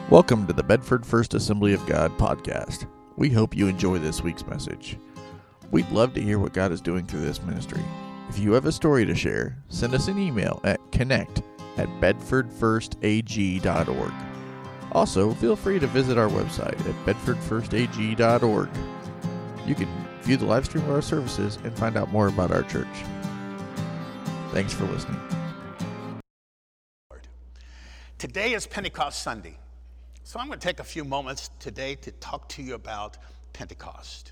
Welcome to the Bedford First Assembly of God podcast. We hope you enjoy this week's message. We'd love to hear what God is doing through this ministry. If you have a story to share, send us an email at connect@bedfordfirstag.org. Also, feel free to visit our website at bedfordfirstag.org. You can view the live stream of our services and find out more about our church. Thanks for listening. Today is Pentecost Sunday. So I'm going to take a few moments today to talk to you about Pentecost.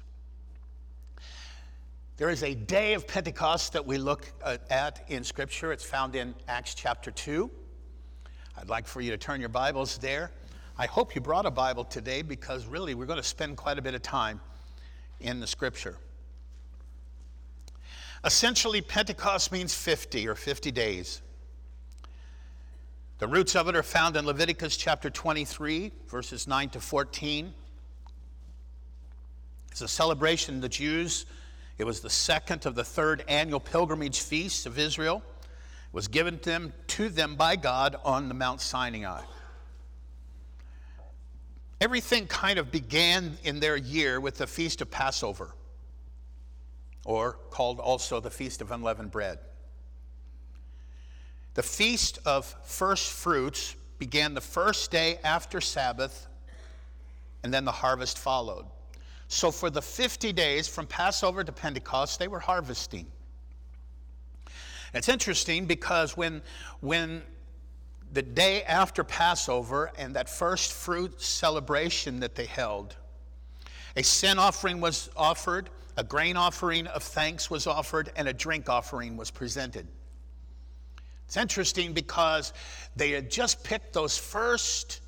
There is a day of Pentecost that we look at in Scripture. It's found in Acts chapter 2. I'd like for you to turn your Bibles there. I hope you brought a Bible today because really we're going to spend quite a bit of time in the Scripture. Essentially, Pentecost means 50 or 50 days. The roots of it are found in Leviticus chapter 23, verses 9 to 14. It's a celebration of the Jews. It was the second of the third annual pilgrimage feast of Israel. It was given to them by God on the Mount Sinai. Everything kind of began in their year with the Feast of Passover, or called also the Feast of Unleavened Bread. The Feast of First Fruits began the first day after Sabbath, and then the harvest followed. So for the 50 days from Passover to Pentecost, they were harvesting. It's interesting because when the day after Passover and that first fruit celebration that they held, a sin offering was offered, a grain offering of thanks was offered, and a drink offering was presented. It's interesting because they had just picked those first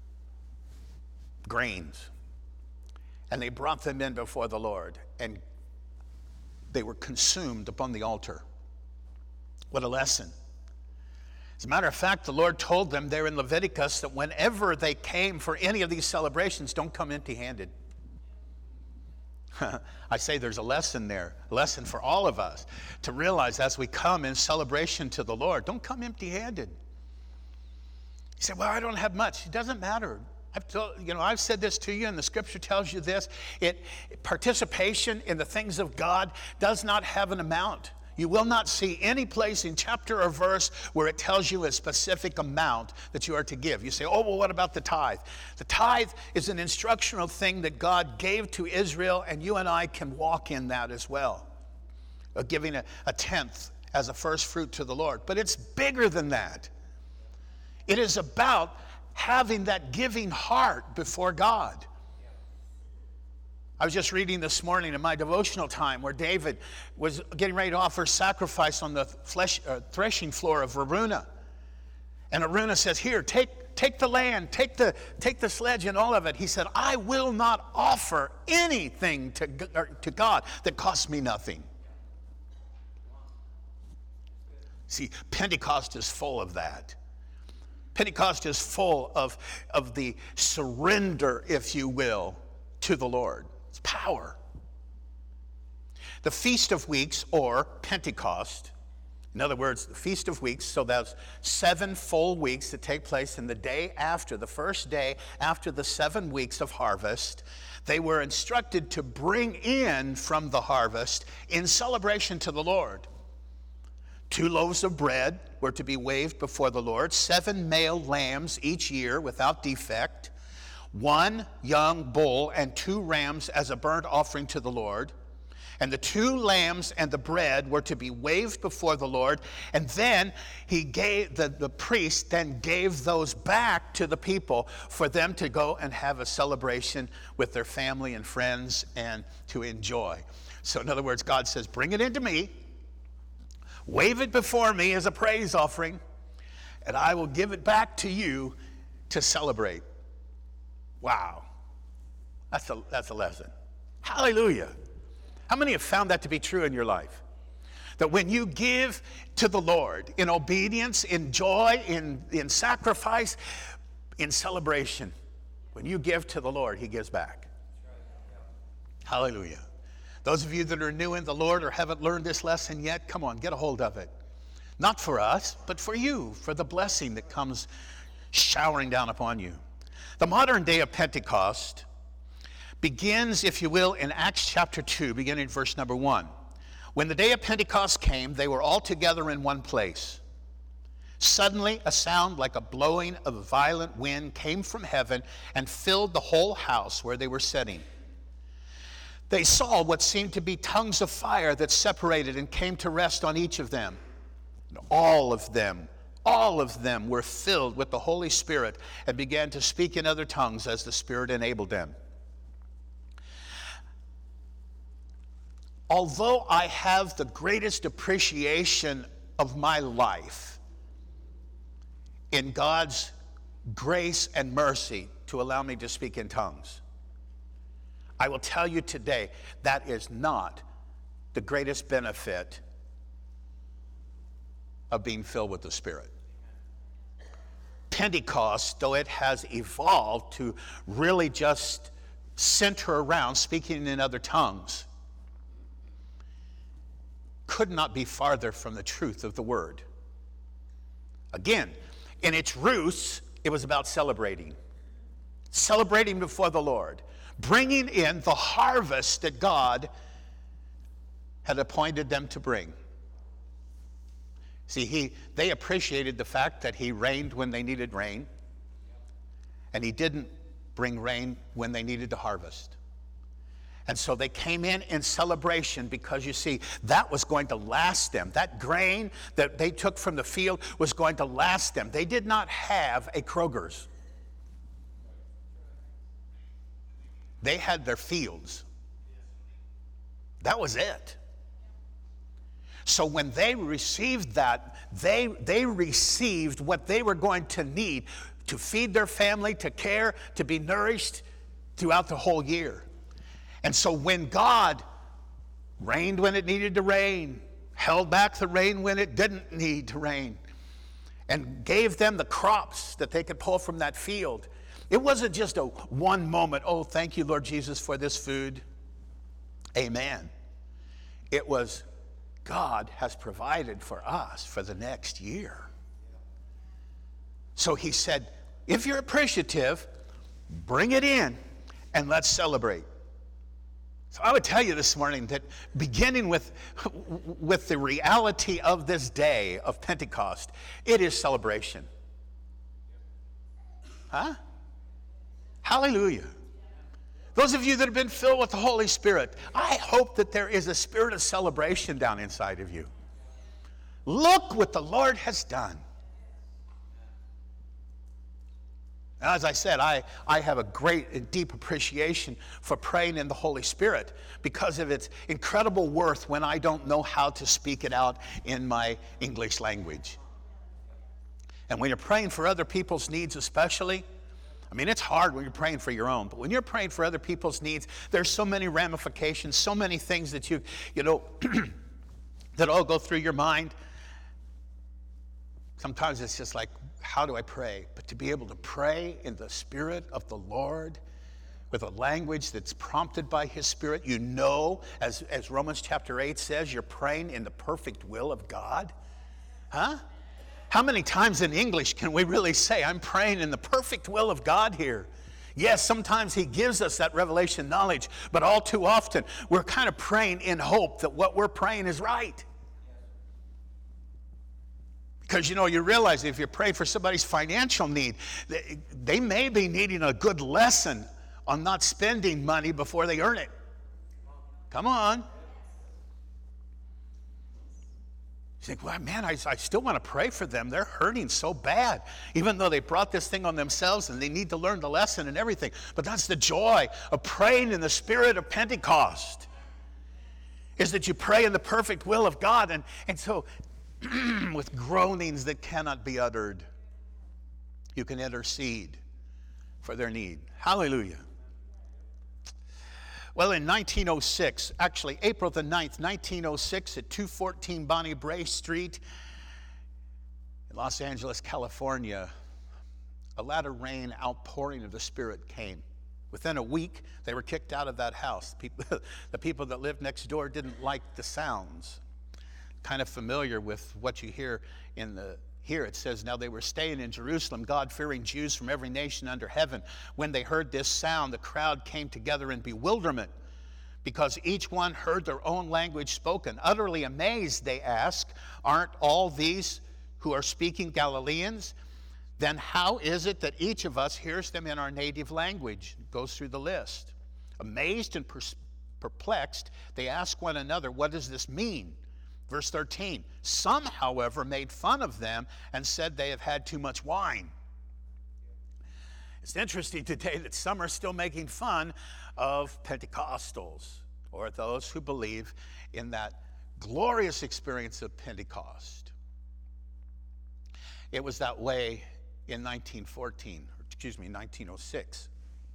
grains and they brought them in before the Lord and they were consumed upon the altar. What a lesson. As a matter of fact, the Lord told them there in Leviticus that whenever they came for any of these celebrations, don't come empty-handed. I say there's a lesson there, a lesson for all of us to realize as we come in celebration to the Lord, don't come empty-handed. You say, well, I don't have much. It doesn't matter. I've said this to you and the Scripture tells you this. Participation in the things of God does not have an amount. You will not see any place in chapter or verse where it tells you a specific amount that you are to give. You say, oh, well, what about the tithe? The tithe is an instructional thing that God gave to Israel, and you and I can walk in that as well, giving a tenth as a first fruit to the Lord. But it's bigger than that. It is about having that giving heart before God. I was just reading this morning in my devotional time where David was getting ready to offer sacrifice on the threshing floor of Araunah. And Araunah says, here, take the land, take the sledge and all of it. He said, I will not offer anything to God that costs me nothing. See, Pentecost is full of that. Pentecost is full of the surrender, if you will, to the Lord. Power. The Feast of Weeks, or Pentecost, in other words, the Feast of Weeks, so that's 7 full weeks that take place in the day after, the first day after the 7 weeks of harvest. They were instructed to bring in from the harvest in celebration to the Lord. 2 loaves of bread were to be waved before the Lord, 7 male lambs each year without defect, 1 young bull and 2 rams as a burnt offering to the Lord. And the 2 lambs and the bread were to be waved before the Lord. And then he gave, the priest then gave those back to the people for them to go and have a celebration with their family and friends and to enjoy. So in other words, God says, bring it into me, wave it before me as a praise offering, and I will give it back to you to celebrate. Wow, that's a lesson. Hallelujah. How many have found that to be true in your life? That when you give to the Lord in obedience, in joy, in sacrifice, in celebration, when you give to the Lord, he gives back. Hallelujah. Those of you that are new in the Lord or haven't learned this lesson yet, come on, get a hold of it. Not for us, but for you, for the blessing that comes showering down upon you. The modern day of Pentecost begins, if you will, in Acts chapter 2, beginning verse number 1. When the day of Pentecost came, they were all together in one place. Suddenly, a sound like a blowing of a violent wind came from heaven and filled the whole house where they were sitting. They saw what seemed to be tongues of fire that separated and came to rest on each of them. And all of them were filled with the Holy Spirit and began to speak in other tongues as the Spirit enabled them. Although I have the greatest appreciation of my life in God's grace and mercy to allow me to speak in tongues, I will tell you today that is not the greatest benefit of being filled with the Spirit. Pentecost, though it has evolved to really just center around speaking in other tongues, could not be farther from the truth of the word. Again, in its roots, it was about celebrating before the Lord, bringing in the harvest that God had appointed them to bring. See, they appreciated the fact that he rained when they needed rain, and he didn't bring rain when they needed to harvest. And so they came in celebration because, you see, that was going to last them. That grain that they took from the field was going to last them. They did not have a Kroger's. They had their fields. That was it. So when they received that, they received what they were going to need to feed their family, to care, to be nourished throughout the whole year. And so when God rained when it needed to rain, held back the rain when it didn't need to rain, and gave them the crops that they could pull from that field, it wasn't just a one moment, oh, thank you, Lord Jesus, for this food. Amen. It was, God has provided for us for the next year. So he said, if you're appreciative, bring it in and let's celebrate. So I would tell you this morning that beginning with the reality of this day of Pentecost, it is celebration. Huh? Hallelujah. Those of you that have been filled with the Holy Spirit, I hope that there is a spirit of celebration down inside of you. Look what the Lord has done. Now, as I said, I have a great and deep appreciation for praying in the Holy Spirit because of its incredible worth when I don't know how to speak it out in my English language. And when you're praying for other people's needs especially, I mean, it's hard when you're praying for your own, but when you're praying for other people's needs, there's so many ramifications, so many things that you know, that all go through your mind. Sometimes it's just like, how do I pray? But to be able to pray in the Spirit of the Lord with a language that's prompted by His Spirit, you know, as Romans chapter 8 says, you're praying in the perfect will of God. Huh? How many times in English can we really say, I'm praying in the perfect will of God here? Yes, sometimes He gives us that revelation knowledge, but all too often we're kind of praying in hope that what we're praying is right. Because, you know, you realize if you pray for somebody's financial need, they may be needing a good lesson on not spending money before they earn it. Come on. You think, well, man, I still want to pray for them. They're hurting so bad, even though they brought this thing on themselves and they need to learn the lesson and everything. But that's the joy of praying in the spirit of Pentecost, is that you pray in the perfect will of God. And so with groanings that cannot be uttered, you can intercede for their need. Hallelujah. Well, in 1906, actually April the 9th, 1906, at 214 Bonnie Bray Street in Los Angeles, California, a latter rain outpouring of the Spirit came. Within a week, they were kicked out of that house. The people that lived next door didn't like the sounds. Kind of familiar with what you hear in the Here it says, now they were staying in Jerusalem, God-fearing Jews from every nation under heaven. When they heard this sound, the crowd came together in bewilderment, because each one heard their own language spoken. Utterly amazed, they asked, aren't all these who are speaking Galileans? Then how is it that each of us hears them in our native language? It goes through the list. Amazed and perplexed, they ask one another, what does this mean? Verse 13, some, however, made fun of them and said they have had too much wine. It's interesting today that some are still making fun of Pentecostals, or those who believe in that glorious experience of Pentecost. It was that way in 1906.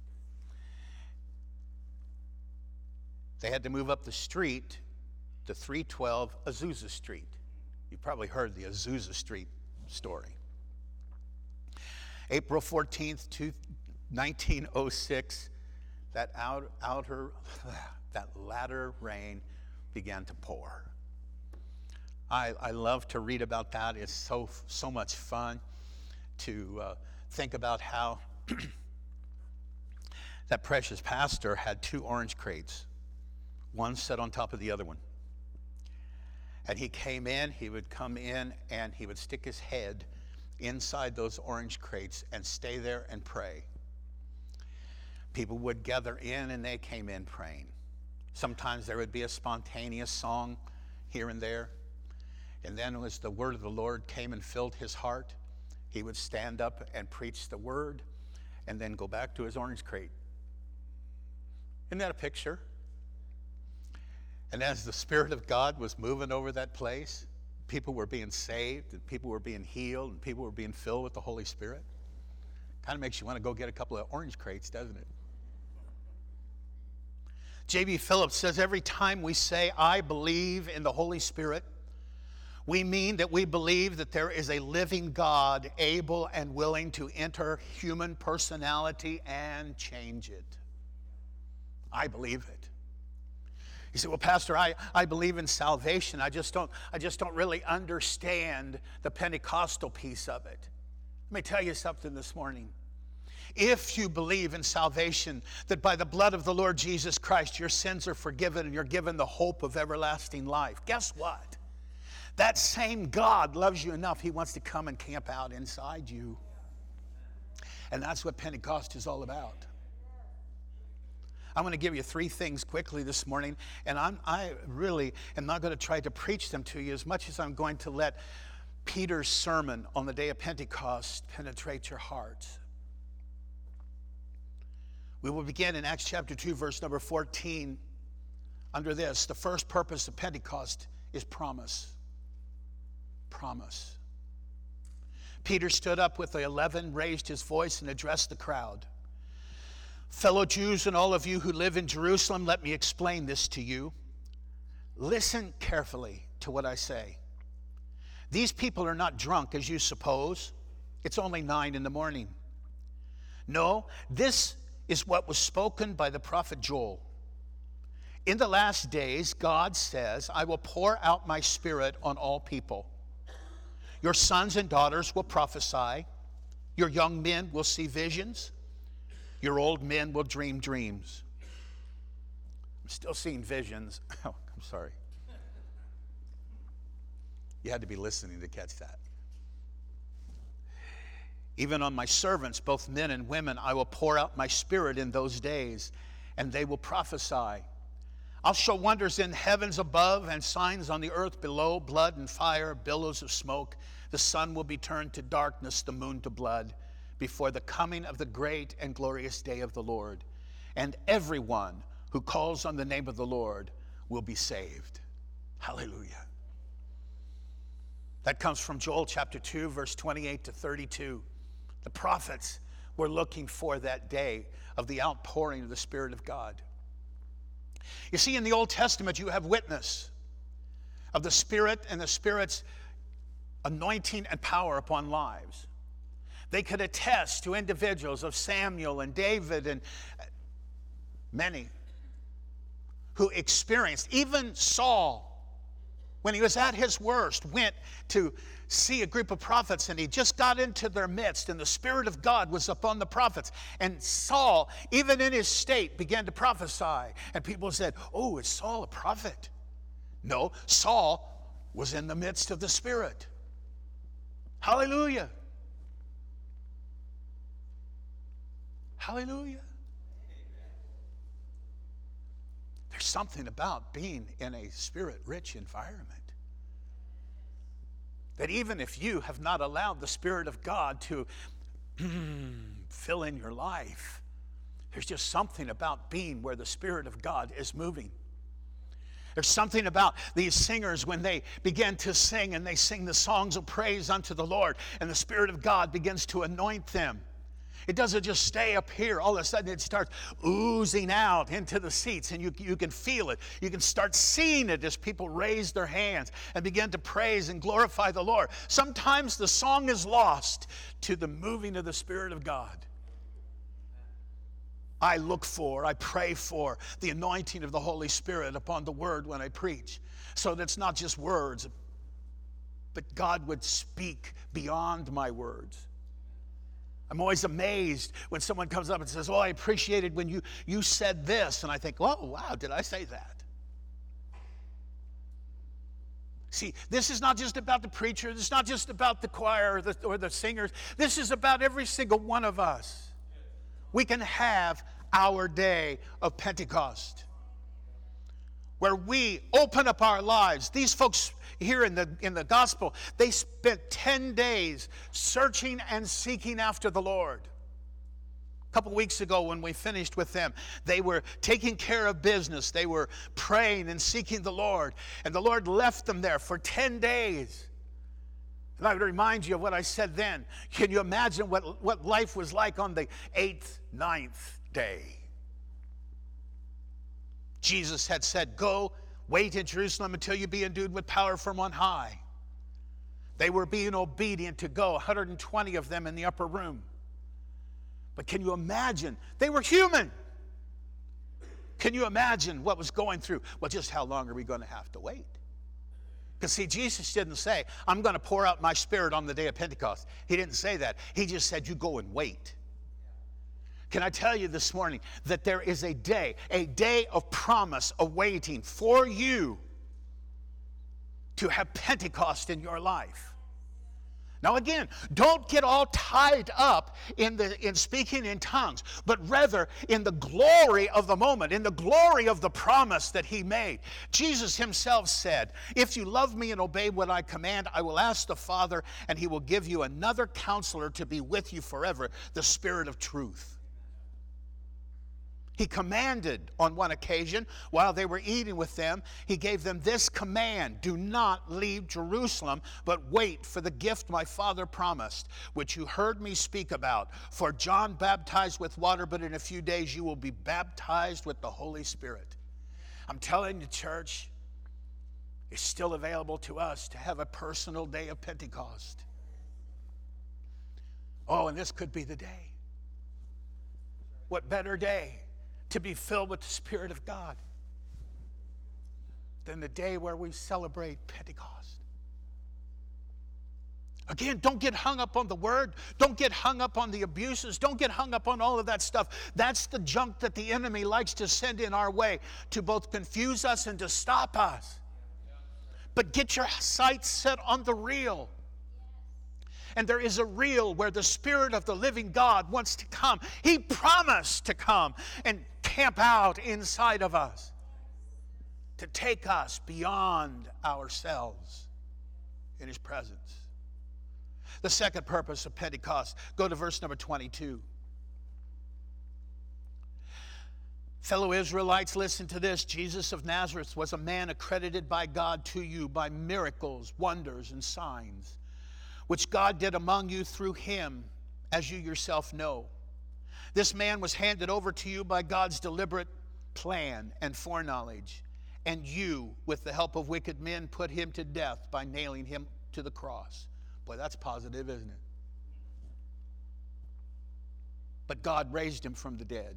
They had to move up the street to 312 Azusa Street. You've probably heard the Azusa Street story. April 14th, 1906, that latter rain began to pour. I love to read about that. It's so much fun to think about how that precious pastor had 2 orange crates, one set on top of the other one. And he would come in and he would stick his head inside those orange crates and stay there and pray. People would gather in and they came in praying. Sometimes there would be a spontaneous song here and there. And then as the word of the Lord came and filled his heart, he would stand up and preach the word and then go back to his orange crate. Isn't that a picture? And as the Spirit of God was moving over that place, people were being saved, and people were being healed, and people were being filled with the Holy Spirit. Kind of makes you want to go get a couple of orange crates, doesn't it? J.B. Phillips says, every time we say, I believe in the Holy Spirit, we mean that we believe that there is a living God able and willing to enter human personality and change it. I believe it. You say, well, Pastor, I believe in salvation. I just don't really understand the Pentecostal piece of it. Let me tell you something this morning. If you believe in salvation, that by the blood of the Lord Jesus Christ, your sins are forgiven and you're given the hope of everlasting life, guess what? That same God loves you enough, he wants to come and camp out inside you. And that's what Pentecost is all about. I'm going to give you 3 things quickly this morning, and I really am not going to try to preach them to you as much as I'm going to let Peter's sermon on the day of Pentecost penetrate your heart. We will begin in Acts chapter 2, verse number 14. Under this, the first purpose of Pentecost is promise. Promise. Peter stood up with the 11, raised his voice, and addressed the crowd. Fellow Jews and all of you who live in Jerusalem, let me explain this to you. Listen carefully to what I say. These people are not drunk as you suppose. It's only 9 a.m. No, this is what was spoken by the prophet Joel. In the last days, God says, I will pour out my Spirit on all people. Your sons and daughters will prophesy. Your young men will see visions. Your old men will dream dreams. I'm still seeing visions. Oh, I'm sorry. You had to be listening to catch that. Even on my servants, both men and women, I will pour out my Spirit in those days, and they will prophesy. I'll show wonders in heavens above and signs on the earth below, blood and fire, billows of smoke. The sun will be turned to darkness, the moon to blood, before the coming of the great and glorious day of the Lord. And everyone who calls on the name of the Lord will be saved. Hallelujah. That comes from Joel chapter 2, verse 28 to 32. The prophets were looking for that day of the outpouring of the Spirit of God. You see, in the Old Testament, you have witness of the Spirit and the Spirit's anointing and power upon lives. They could attest to individuals of Samuel and David and many who experienced, even Saul, when he was at his worst, went to see a group of prophets, and he just got into their midst, and the Spirit of God was upon the prophets. And Saul, even in his state, began to prophesy. And people said, oh, is Saul a prophet? No, Saul was in the midst of the Spirit. Hallelujah. Hallelujah. There's something about being in a Spirit-rich environment. That even if you have not allowed the Spirit of God to fill in your life, there's just something about being where the Spirit of God is moving. There's something about these singers when they begin to sing and they sing the songs of praise unto the Lord, and the Spirit of God begins to anoint them. It doesn't just stay up here. All of a sudden it starts oozing out into the seats, and you can feel it. You can start seeing it as people raise their hands and begin to praise and glorify the Lord. Sometimes the song is lost to the moving of the Spirit of God. I pray for the anointing of the Holy Spirit upon the word when I preach, so that it's not just words, but God would speak beyond my words. I'm always amazed when someone comes up and says, oh, I appreciated when you said this. And I think, oh, wow, did I say that? See, this is not just about the preacher. This is not just about the choir or the singers. This is about every single one of us. We can have our day of Pentecost, where we open up our lives. These folks here in the gospel, they spent 10 days searching and seeking after the Lord. A couple weeks ago when we finished with them, they were taking care of business. They were praying and seeking the Lord. And the Lord left them there for 10 days. And I would remind you of what I said then. Can you imagine what life was like on the 8th, 9th day? Jesus had said, go, wait in Jerusalem until you be endued with power from on high. They were being obedient to go, 120 of them in the upper room. But can you imagine? They were human. Can you imagine what was going through? Well, just how long are we going to have to wait? Because see, Jesus didn't say, I'm going to pour out my Spirit on the day of Pentecost. He didn't say that. He just said, you go and wait. Can I tell you this morning that there is a day of promise awaiting for you to have Pentecost in your life. Now again, don't get all tied up in speaking in tongues, but rather in the glory of the moment, in the glory of the promise that he made. Jesus himself said, if you love me and obey what I command, I will ask the Father, and he will give you another counselor to be with you forever, the Spirit of truth. He commanded on one occasion, while they were eating with them, he gave them this command: do not leave Jerusalem, but wait for the gift my Father promised, which you heard me speak about. For John baptized with water, but in a few days you will be baptized with the Holy Spirit. I'm telling you, church, it's still available to us to have a personal day of Pentecost. Oh, and this could be the day. What better day to be filled with the Spirit of God than the day where we celebrate Pentecost? Again, don't get hung up on the word. Don't get hung up on the abuses. Don't get hung up on all of that stuff. That's the junk that the enemy likes to send in our way to both confuse us and to stop us. But get your sights set on the real. And there is a real where the Spirit of the living God wants to come. He promised to come and camp out inside of us, to take us beyond ourselves in his presence. The second purpose of Pentecost, go to verse number 22. Fellow Israelites, listen to this. Jesus of Nazareth was a man accredited by God to you by miracles, wonders, and signs, which God did among you through him, as you yourself know. This man was handed over to you by God's deliberate plan and foreknowledge, and you, with the help of wicked men, put him to death by nailing him to the cross. Boy, that's positive, isn't it? But God raised him from the dead,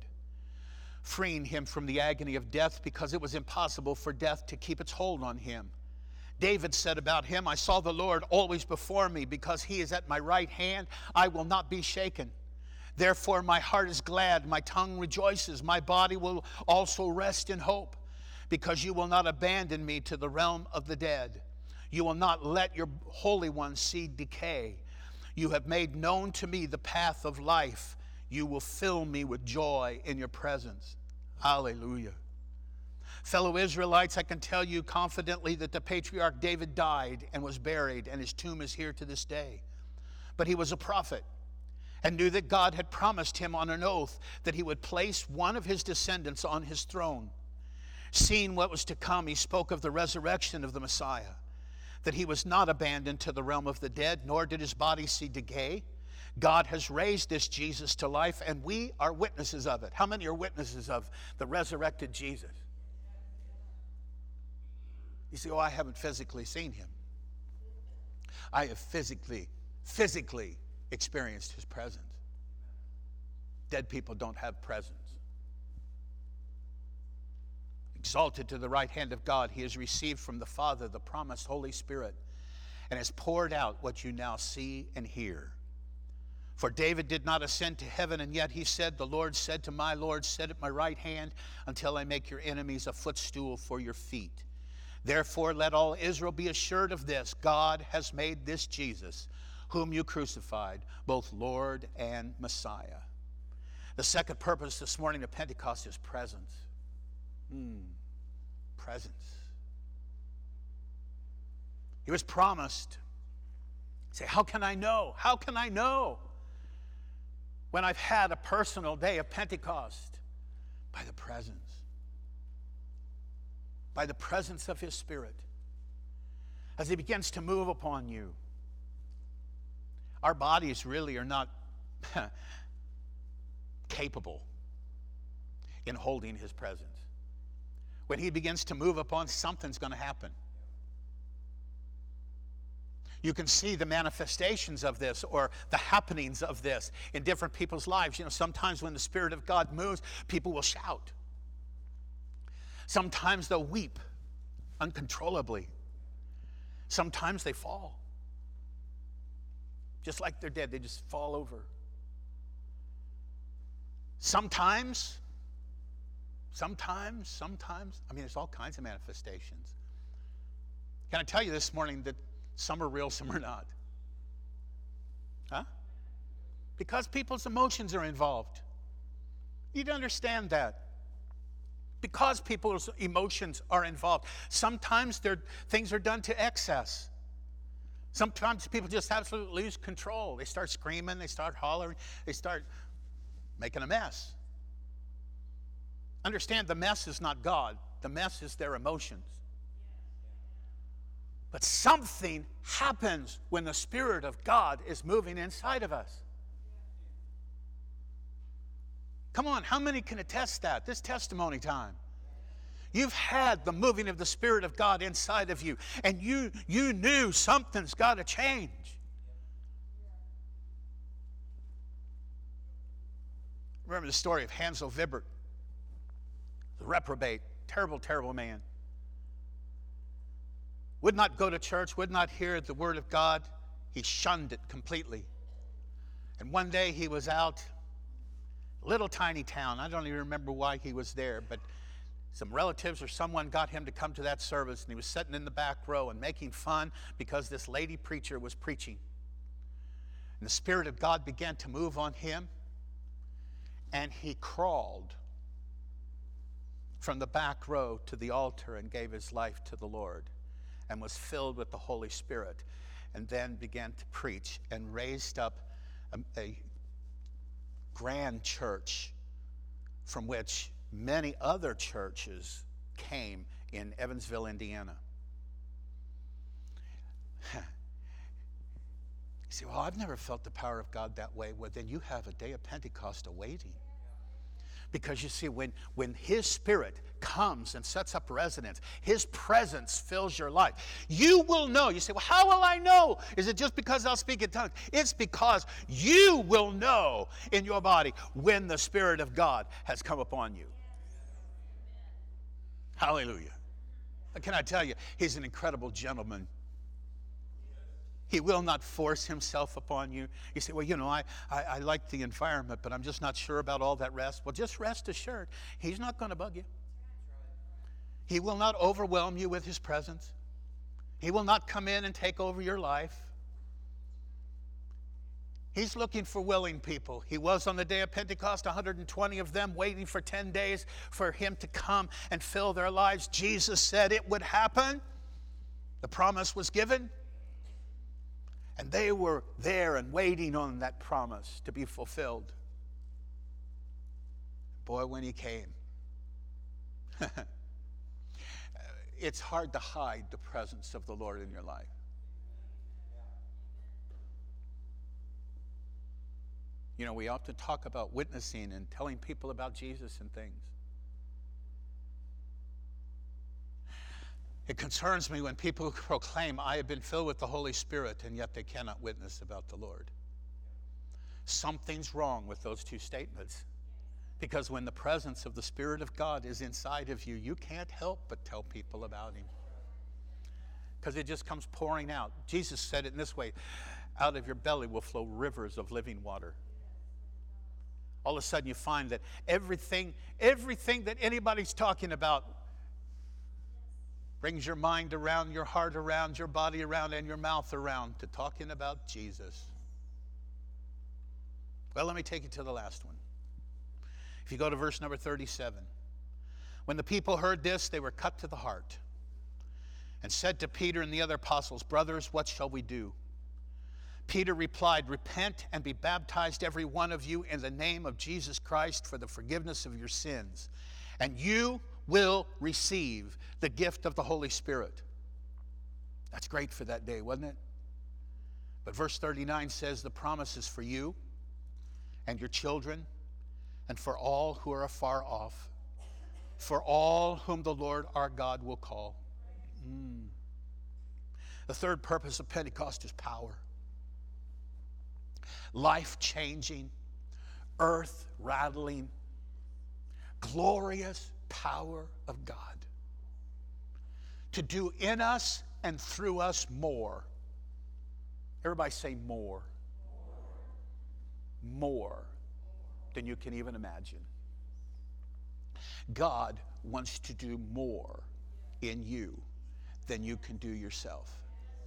freeing him from the agony of death, because it was impossible for death to keep its hold on him. David said about him, I saw the Lord always before me. Because he is at my right hand, I will not be shaken. Therefore my heart is glad, my tongue rejoices, my body will also rest in hope. Because you will not abandon me to the realm of the dead. You will not let your Holy One see decay. You have made known to me the path of life. You will fill me with joy in your presence. Hallelujah. Fellow Israelites, I can tell you confidently that the patriarch David died and was buried, and his tomb is here to this day. But he was a prophet and knew that God had promised him on an oath that he would place one of his descendants on his throne. Seeing what was to come, he spoke of the resurrection of the Messiah, that he was not abandoned to the realm of the dead, nor did his body see decay. God has raised this Jesus to life, and we are witnesses of it. How many are witnesses of the resurrected Jesus? You say, oh, I haven't physically seen him. I have physically experienced his presence. Dead people don't have presence. Exalted to the right hand of God, he has received from the Father the promised Holy Spirit and has poured out what you now see and hear. For David did not ascend to heaven, and yet he said, the Lord said to my Lord, sit at my right hand until I make your enemies a footstool for your feet. Therefore, let all Israel be assured of this, God has made this Jesus, whom you crucified, both Lord and Messiah. The second purpose this morning of Pentecost is presence. Presence. He was promised. Say, how can I know? How can I know when I've had a personal day of Pentecost? By the presence. By the presence of his Spirit. As he begins to move upon you. Our bodies really are not capable in holding his presence. When he begins to move upon, something's going to happen. You can see the manifestations of this or the happenings of this in different people's lives. You know, sometimes when the Spirit of God moves, people will shout. Sometimes they'll weep uncontrollably. Sometimes they fall. Just like they're dead, they just fall over. Sometimes, I mean, there's all kinds of manifestations. Can I tell you this morning that some are real, some are not? Huh? Because people's emotions are involved. You need to understand that. Because people's emotions are involved. Sometimes things are done to excess. Sometimes people just absolutely lose control. They start screaming, they start hollering, they start making a mess. Understand, the mess is not God. The mess is their emotions. But something happens when the Spirit of God is moving inside of us. Come on, how many can attest that? This testimony time. You've had the moving of the Spirit of God inside of you, and you knew something's got to change. Remember the story of Hansel Vibert, the reprobate, terrible, terrible man. Would not go to church, would not hear the word of God. He shunned it completely. And one day he was out, little tiny town. I don't even remember why he was there, but some relatives or someone got him to come to that service, and he was sitting in the back row and making fun because this lady preacher was preaching. And the Spirit of God began to move on him, and he crawled from the back row to the altar and gave his life to the Lord and was filled with the Holy Spirit, and then began to preach and raised up a grand church from which many other churches came in Evansville, Indiana. You say, well, I've never felt the power of God that way. Well, then you have a day of Pentecost awaiting. Because you see, when his Spirit comes and sets up residence, his presence fills your life. You will know. You say, well, how will I know? Is it just because I'll speak in tongues? It's because you will know in your body when the Spirit of God has come upon you. Hallelujah. Can I tell you, he's an incredible gentleman. He will not force himself upon you. You say, well, you know, I like the environment, but I'm just not sure about all that rest. Well, just rest assured, he's not going to bug you. He will not overwhelm you with his presence. He will not come in and take over your life. He's looking for willing people. He was on the day of Pentecost, 120 of them waiting for 10 days for him to come and fill their lives. Jesus said it would happen. The promise was given. And they were there and waiting on that promise to be fulfilled. Boy, when he came, it's hard to hide the presence of the Lord in your life. You know, we often talk about witnessing and telling people about Jesus and things. It concerns me when people proclaim, I have been filled with the Holy Spirit, and yet they cannot witness about the Lord. Something's wrong with those two statements. Because when the presence of the Spirit of God is inside of you, you can't help but tell people about him. Because it just comes pouring out. Jesus said it in this way, out of your belly will flow rivers of living water. All of a sudden you find that everything that anybody's talking about brings your mind around, your heart around, your body around, and your mouth around to talking about Jesus. Well, let me take you to the last one. If you go to verse number 37. When the people heard this, they were cut to the heart and said to Peter and the other apostles, brothers, what shall we do? Peter replied, repent and be baptized every one of you in the name of Jesus Christ for the forgiveness of your sins, and you will receive the gift of the Holy Spirit. That's great for that day, wasn't it? But verse 39 says the promise is for you and your children and for all who are afar off, for all whom the Lord our God will call. The third purpose of Pentecost is power. Life-changing, earth-rattling, glorious power of God to do in us and through us more. Everybody say more. More than you can even imagine. God wants to do more in you than you can do yourself.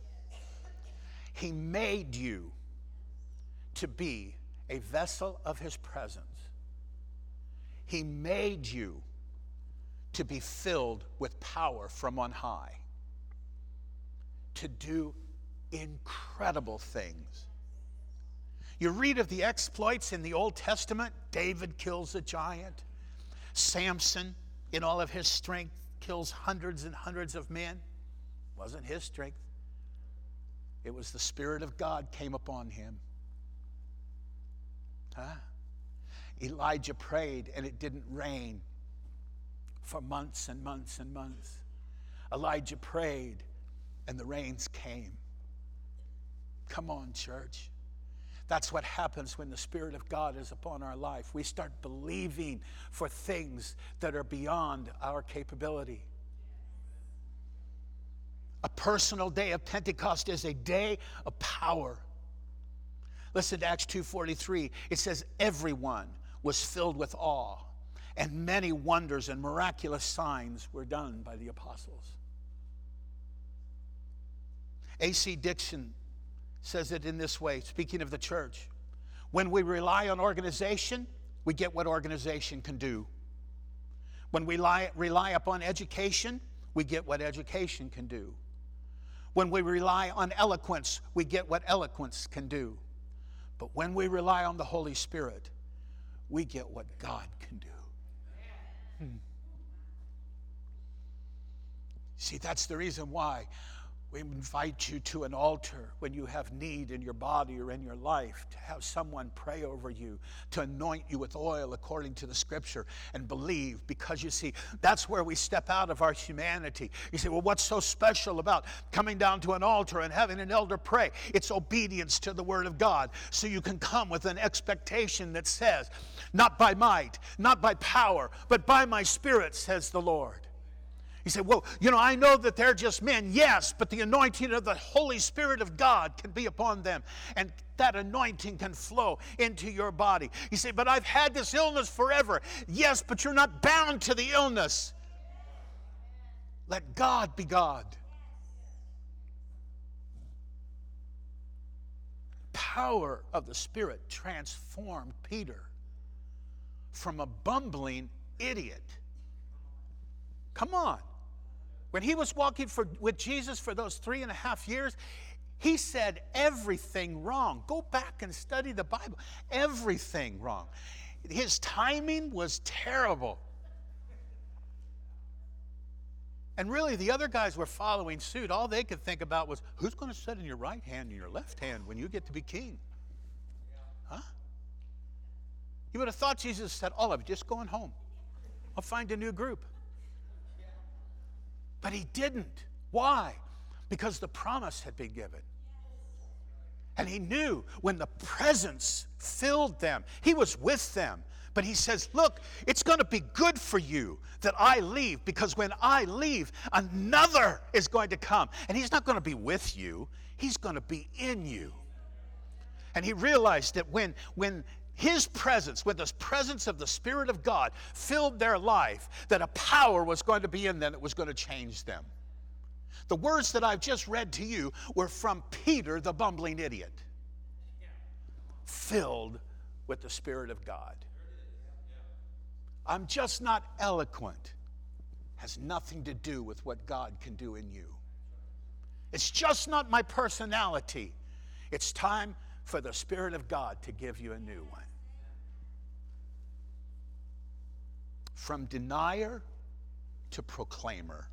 He made you to be a vessel of his presence. He made you to be filled with power from on high, to do incredible things. You read of the exploits in the Old Testament. David kills a giant. Samson, in all of his strength, kills hundreds and hundreds of men. It wasn't his strength. It was the Spirit of God came upon him. Elijah prayed and it didn't rain for months and months and months. Elijah prayed and the rains came. Come on, church. That's what happens when the Spirit of God is upon our life. We start believing for things that are beyond our capability. A personal day of Pentecost is a day of power. Listen to Acts 2:43. It says, everyone was filled with awe, and many wonders and miraculous signs were done by the apostles. A.C. Dixon says it in this way, speaking of the church. When we rely on organization, we get what organization can do. When we rely upon education, we get what education can do. When we rely on eloquence, we get what eloquence can do. But when we rely on the Holy Spirit, we get what God can do. See, that's the reason why we invite you to an altar when you have need in your body or in your life, to have someone pray over you, to anoint you with oil according to the Scripture, and believe. Because you see, that's where we step out of our humanity. You say, well, what's so special about coming down to an altar and having an elder pray? It's obedience to the Word of God. So you can come with an expectation that says, not by might, not by power, but by my Spirit, says the Lord. You say, well, I know that they're just men. Yes, but the anointing of the Holy Spirit of God can be upon them. And that anointing can flow into your body. You say, but I've had this illness forever. Yes, but you're not bound to the illness. Let God be God. Power of the Spirit transformed Peter from a bumbling idiot. Come on. When he was walking with Jesus for those 3.5 years, he said everything wrong. Go back and study the Bible. Everything wrong. His timing was terrible. And really, the other guys were following suit. All they could think about was, who's going to sit in your right hand and your left hand when you get to be king? Huh? You would have thought Jesus said, all of you, just going home. I'll find a new group. But he didn't. Why? Because the promise had been given. And he knew when the presence filled them, he was with them. But he says, look, it's going to be good for you that I leave, because when I leave, another is going to come. And he's not going to be with you. He's going to be in you. And he realized that when his presence, when the presence of the Spirit of God filled their life, that a power was going to be in them that was going to change them. The words that I've just read to you were from Peter, the bumbling idiot, filled with the Spirit of God. I'm just not eloquent. Has nothing to do with what God can do in you. It's just not my personality. It's time for the Spirit of God to give you a new one. From denier to proclaimer.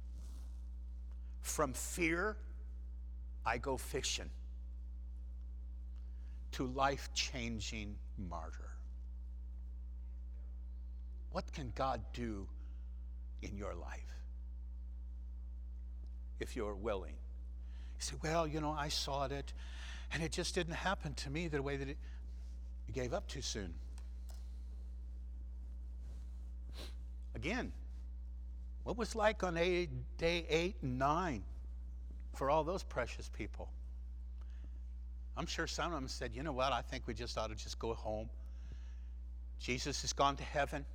From fear, I go fishing, to life-changing martyr. What can God do in your life if you're willing? You say, well, I sought it, and it just didn't happen to me the way that you gave up too soon. Again, what was like on day 8 and 9 for all those precious people? I'm sure some of them said, you know what, I think we just ought to just go home. Jesus has gone to heaven.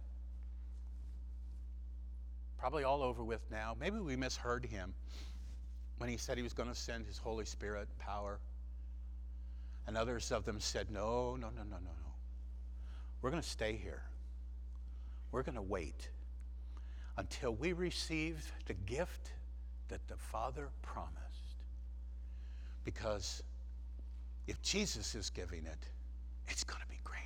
Probably all over with now. Maybe we misheard him when he said he was going to send his Holy Spirit power. And others of them said, no. We're going to stay here. We're going to wait until we receive the gift that the Father promised. Because if Jesus is giving it, it's going to be grand.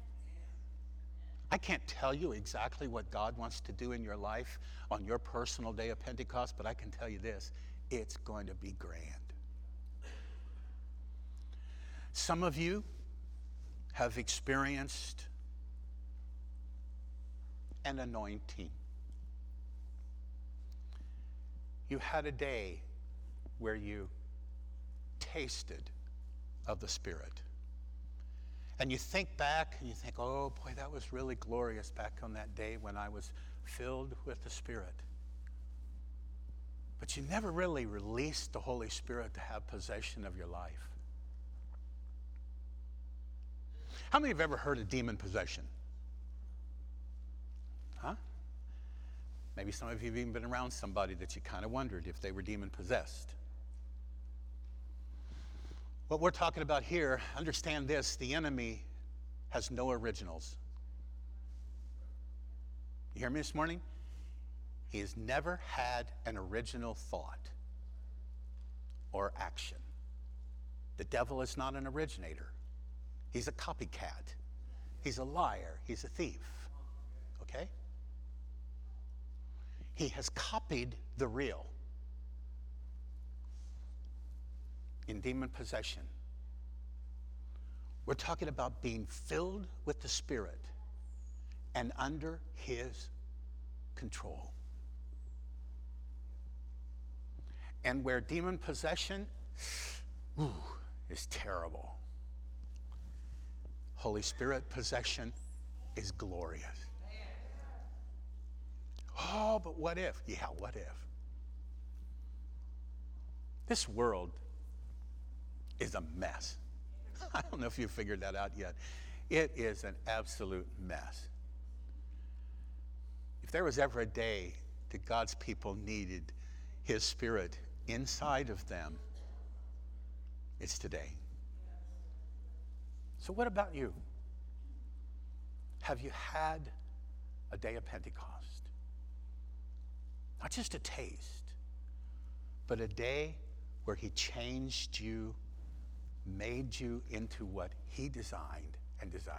I can't tell you exactly what God wants to do in your life on your personal day of Pentecost, but I can tell you this, it's going to be grand. Some of you have experienced an anointing. You had a day where you tasted of the Spirit. And you think back and you think, oh boy, that was really glorious back on that day when I was filled with the Spirit. But you never really released the Holy Spirit to have possession of your life. How many have ever heard of demon possession? Huh? Maybe some of you have even been around somebody that you kind of wondered if they were demon possessed. What we're talking about here, understand this, the enemy has no originals. You hear me this morning? He has never had an original thought or action. The devil is not an originator. He's a copycat. He's a liar. He's a thief. Okay? He has copied the real. In demon possession, we're talking about being filled with the Spirit and under His control. And where demon possession is terrible, Holy Spirit possession is glorious. Oh, but what if? Yeah, what if? This world is a mess. I don't know if you've figured that out yet. It is an absolute mess. If there was ever a day that God's people needed His Spirit inside of them, it's today. So what about you? Have you had a day of Pentecost? Not just a taste, but a day where He changed you, made you into what He designed and desired.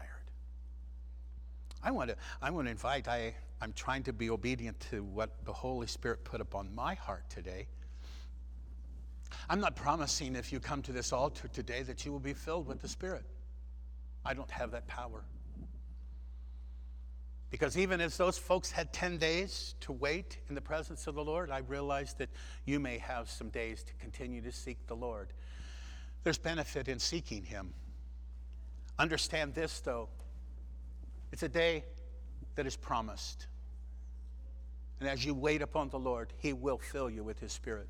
I want to invite, I'm trying to be obedient to what the Holy Spirit put upon my heart today. I'm not promising if you come to this altar today that you will be filled with the Spirit. I don't have that power. Because even as those folks had 10 days to wait in the presence of the Lord, I realized that you may have some days to continue to seek the Lord. There's benefit in seeking Him. Understand this, though. It's a day that is promised. And as you wait upon the Lord, He will fill you with His Spirit.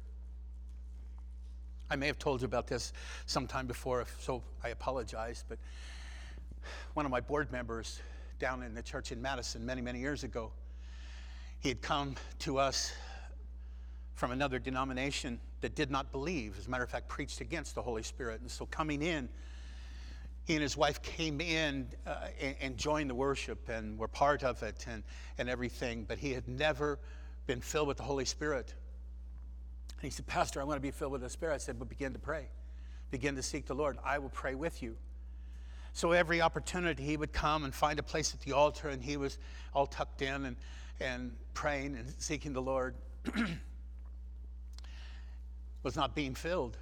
I may have told you about this sometime before, so I apologize, but one of my board members down in the church in Madison many, many years ago, he had come to us from another denomination that did not believe, as a matter of fact, preached against the Holy Spirit. And so coming in, he and his wife came in and joined the worship and were part of it and everything, but he had never been filled with the Holy Spirit. And he said, Pastor, I want to be filled with the Spirit. I said, well, begin to pray. Begin to seek the Lord. I will pray with you. So every opportunity he would come and find a place at the altar, and he was all tucked in and praying and seeking the Lord. Was not being filled.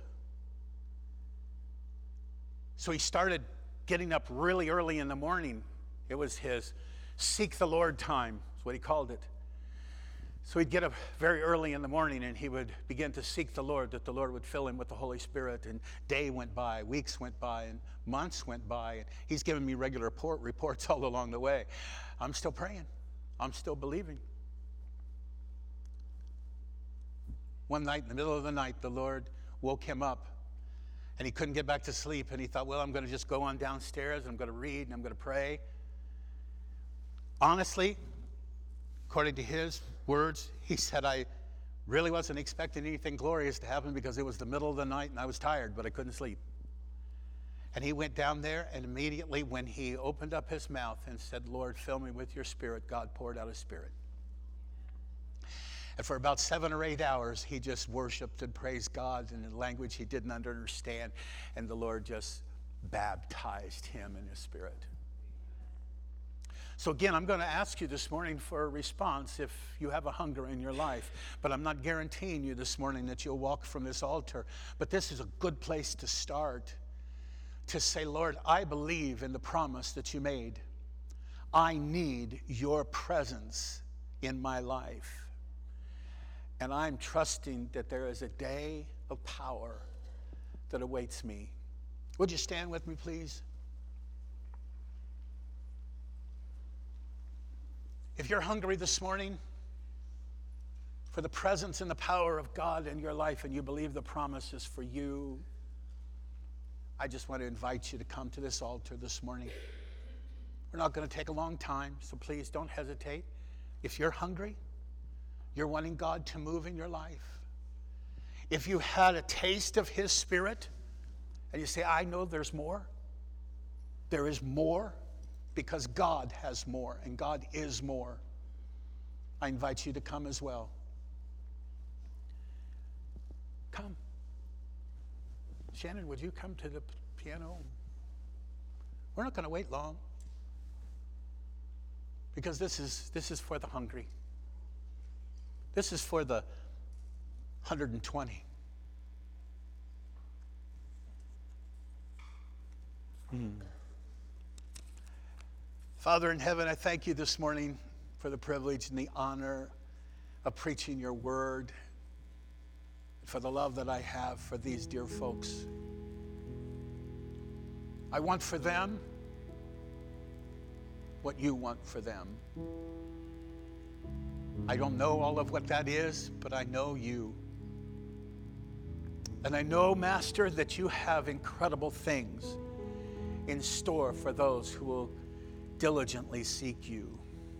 So he started getting up really early in the morning. It was his seek the Lord time, is what he called it. So he'd get up very early in the morning and he would begin to seek the Lord, that the Lord would fill him with the Holy Spirit. And day went by, weeks went by, and months went by. And he's given me regular reports all along the way. I'm still praying. I'm still believing. One night, in the middle of the night, the Lord woke him up. And he couldn't get back to sleep. And he thought, well, I'm going to just go on downstairs and I'm going to read and I'm going to pray. Honestly, according to his words, he said, I really wasn't expecting anything glorious to happen because it was the middle of the night and I was tired, but I couldn't sleep. And he went down there, and immediately when he opened up his mouth and said, Lord, fill me with your Spirit, God poured out His Spirit. And for about 7 or 8 hours, he just worshiped and praised God in a language he didn't understand. And the Lord just baptized him in His Spirit. So again, I'm going to ask you this morning for a response if you have a hunger in your life. But I'm not guaranteeing you this morning that you'll walk from this altar. But this is a good place to start. To say, Lord, I believe in the promise that you made. I need your presence in my life. And I'm trusting that there is a day of power that awaits me. Would you stand with me, please? If you're hungry this morning for the presence and the power of God in your life and you believe the promise is for you, I just want to invite you to come to this altar this morning. We're not going to take a long time, so please don't hesitate. If you're hungry, you're wanting God to move in your life. If you had a taste of His Spirit and you say, I know there's more, there is more because God has more and God is more. I invite you to come as well. Come. Shannon, would you come to the piano? We're not going to wait long because this is for the hungry. This is for the 120. Father in heaven, I thank you this morning for the privilege and the honor of preaching your word, for the love that I have for these dear folks. I want for them what you want for them. I don't know all of what that is, but I know you. And I know, Master, that you have incredible things in store for those who will diligently seek you.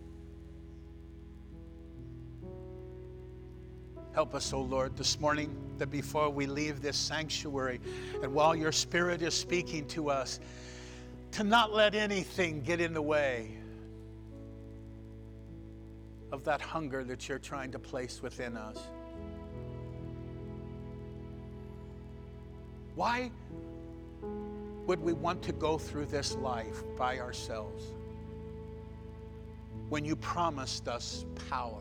Help us, O Lord, this morning, that before we leave this sanctuary, and while your Spirit is speaking to us, to not let anything get in the way of that hunger that you're trying to place within us. Why would we want to go through this life by ourselves when you promised us power,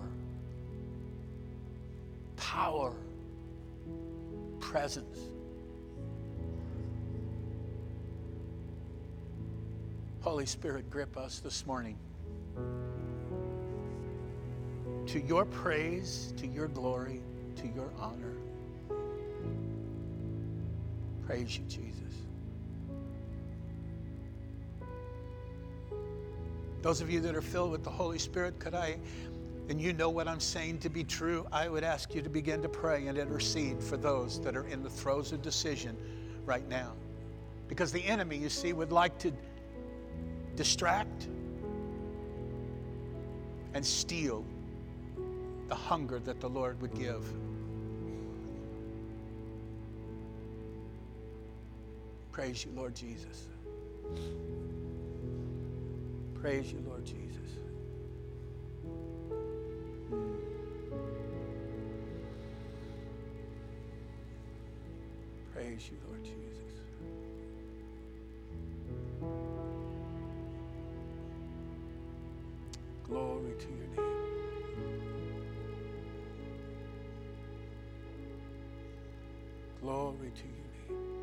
presence? Holy Spirit, grip us this morning to your praise, to your glory, to your honor. Praise you, Jesus. Those of you that are filled with the Holy Spirit, and you know what I'm saying to be true, I would ask you to begin to pray and intercede for those that are in the throes of decision right now. Because the enemy, you see, would like to distract and steal the hunger that the Lord would give. Praise you, Lord Jesus. Praise you, Lord Jesus. Praise you, Lord Jesus. Glory to your name. Glory to your name.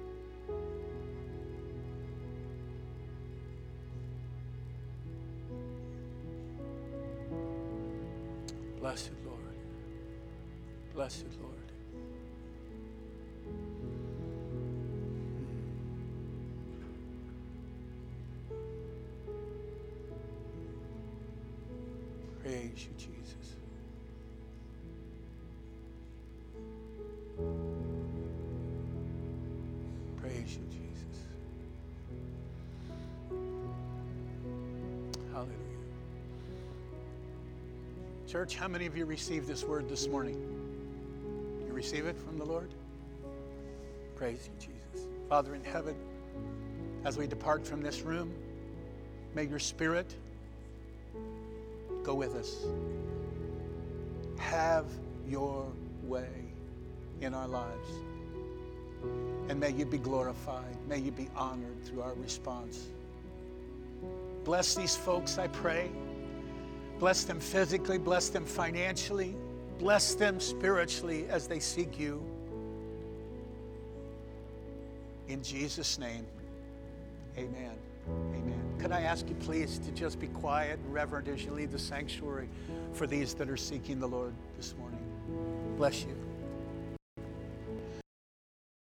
Blessed Lord. Blessed Lord. Praise you, Jesus. Praise you, Jesus. Hallelujah. Church, how many of you received this word this morning? You receive it from the Lord? Praise you, Jesus. Father in heaven, as we depart from this room, may your Spirit go with us. Have your way in our lives. And may you be glorified. May you be honored through our response. Bless these folks, I pray. Bless them physically, bless them financially, bless them spiritually as they seek you. In Jesus' name, amen. Amen. Could I ask you please to just be quiet and reverent as you leave the sanctuary for these that are seeking the Lord this morning. Bless you.